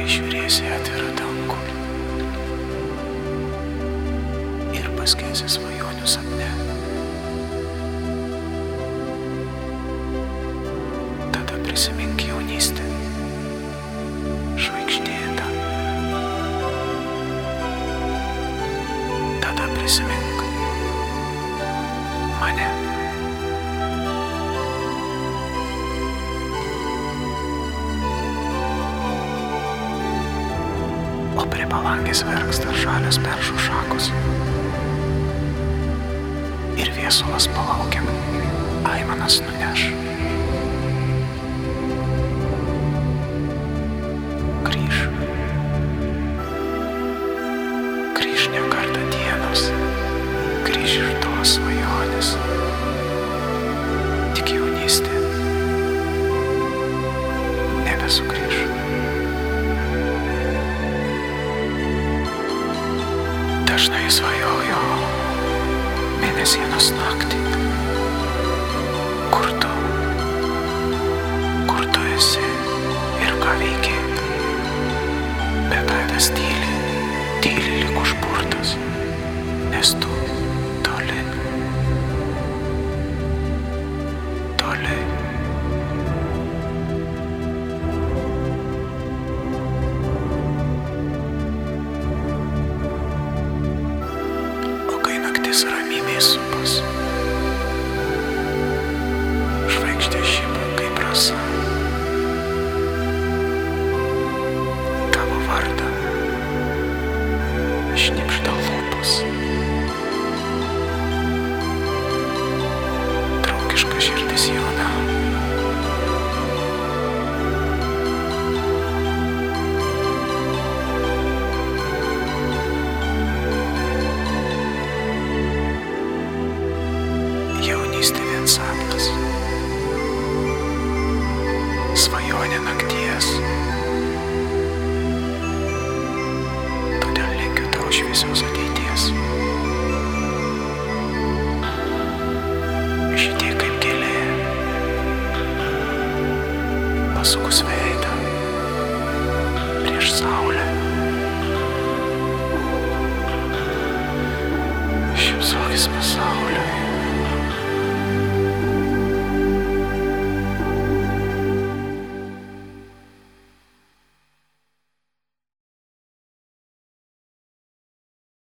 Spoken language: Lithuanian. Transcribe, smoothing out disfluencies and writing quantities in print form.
kai žiūrėsi atvirą dangų ir paskėsi svajonių sapne. Tada prisimink jaunystę, žvaigždėtą. Tada prisimink mane. O prie palangės verksta žalios beržų šakos. Ir viesulas palaukiam, aimanas nuneš. Grįž. Grįž ne kartą dienos. Grįž ir tos svajonės. Tik jaunystė nebesugrįž. Dažnai svajoju mėnesienos naktį. Kur tu esi ir ką veiki? Bet veidas tyli lyg užburtas, nes tu toli. Ramybė supas. Žvaigždė žiba kaip rasa. Tavo vardą šnibžda lūpos. Draugiška širdis jauna. Jaunystė vien sapnas, svajonė nakties. Todėl linkiu tau šviesios ateities. Žydėk kaip gėlė, pasukus veidą prieš saulę. Šypsokis pas